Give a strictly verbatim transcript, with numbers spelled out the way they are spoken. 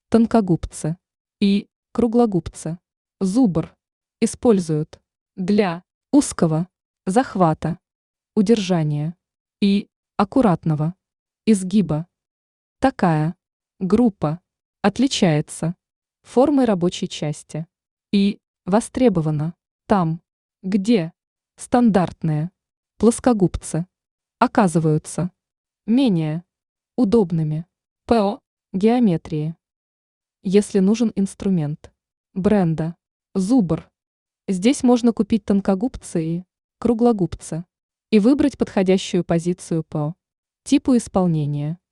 тонкогубцы и круглогубцы. Зубр используют для узкого захвата, удержания и аккуратного изгиба. Такая группа отличается формой рабочей части и востребована там, где стандартные плоскогубцы оказываются менее удобными по геометрии. Если нужен инструмент бренда Зубр, здесь можно купить тонкогубцы и круглогубцы и выбрать подходящую позицию по типу исполнения.